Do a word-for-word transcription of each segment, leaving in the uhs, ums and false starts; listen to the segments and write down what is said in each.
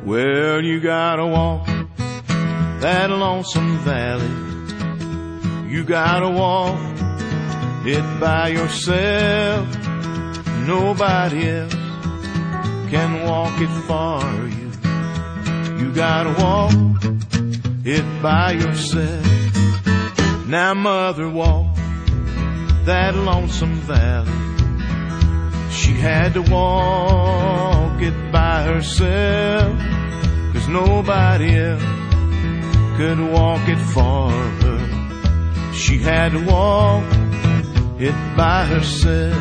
Well, you gotta walk that lonesome valley. You gotta walk it by yourself. Nobody else can walk it for you. You gotta walk it by yourself. Now mother walked that lonesome valley. She had to walk it by herself, 'cause nobody else could walk it for her. She had to walk it by herself.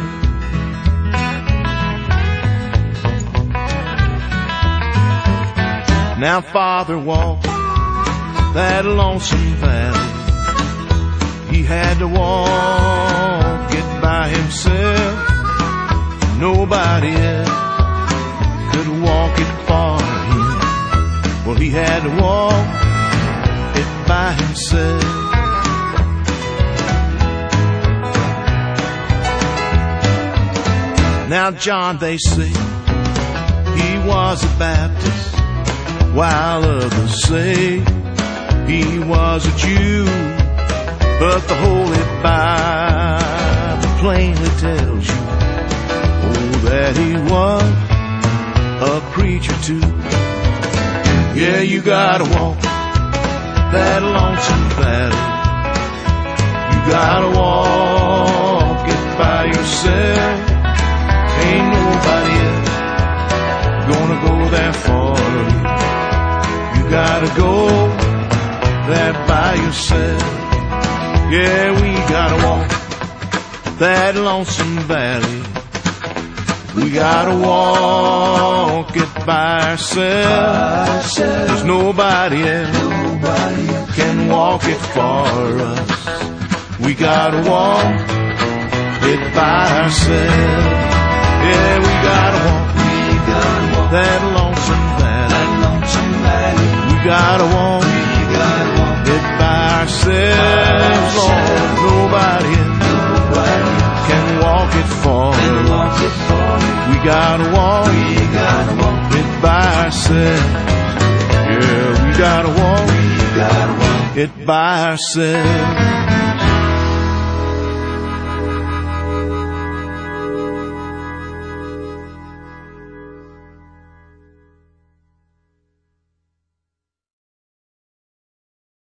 Now father walked that lonesome valley. He had to walk it by himself. Nobody else could walk it for him. Well, he had to walk it by himself. Now John, they say, he was a Baptist, while others say he was a Jew. But the Holy Bible plainly tells you, oh, that he was a preacher too. Yeah, you gotta walk that lonesome valley. You gotta walk it by yourself. Ain't nobody else gonna go there for you. You gotta go there by yourself. Yeah, we gotta walk that lonesome valley. We gotta walk it by ourselves. There's nobody else can walk it for us. We gotta walk it by ourselves. Yeah, we gotta walk that lonesome valley. We gotta walk it by ourselves. Lord, nobody can walk it for us. We gotta walk it by ourselves. Yeah, we gotta walk it by ourselves.